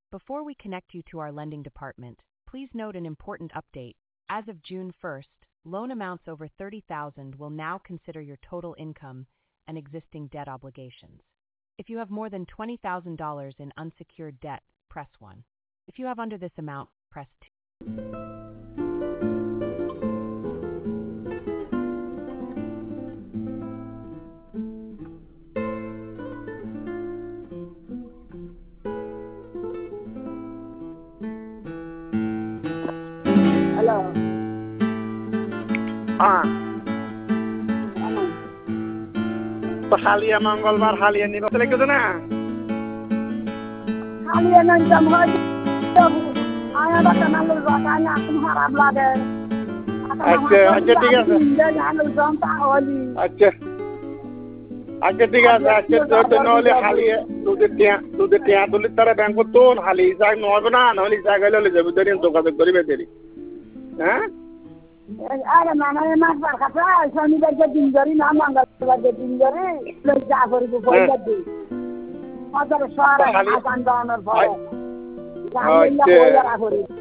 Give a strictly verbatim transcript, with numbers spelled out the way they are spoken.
Before we connect you to our lending department, please note an important update. As of June first, loan amounts over thirty thousand dollars will now consider your total income and existing debt obligations. If you have more than twenty thousand dollars in unsecured debt, press one. If you have under this amount, press two. Hello. हाँ तो खाली मंगलवार खाली निकल चले क्यों ना खाली है ना जब हो जब आया बता ना लोग बताया तुम्हारा ब्लॉग है अच्छा अच्छा ठीक है सर ना लोग जानता होली अच्छा अच्छा ठीक है सर अच्छा तो तो नौले खाली है तू देते हैं तू देते हैं तो लिट्टा बैंक को तो खाली जाग नौ बना नौली जाग ले ले जब तेरी तो का तो करी बेतेरी हैं अरे मामा ये मास पर खपरा शनिवार के दिन गरी ना मंगलवार के दिन गरी लोग जाफर को पैसा दे हजार सारा आसान डाउनर भयो अच्छा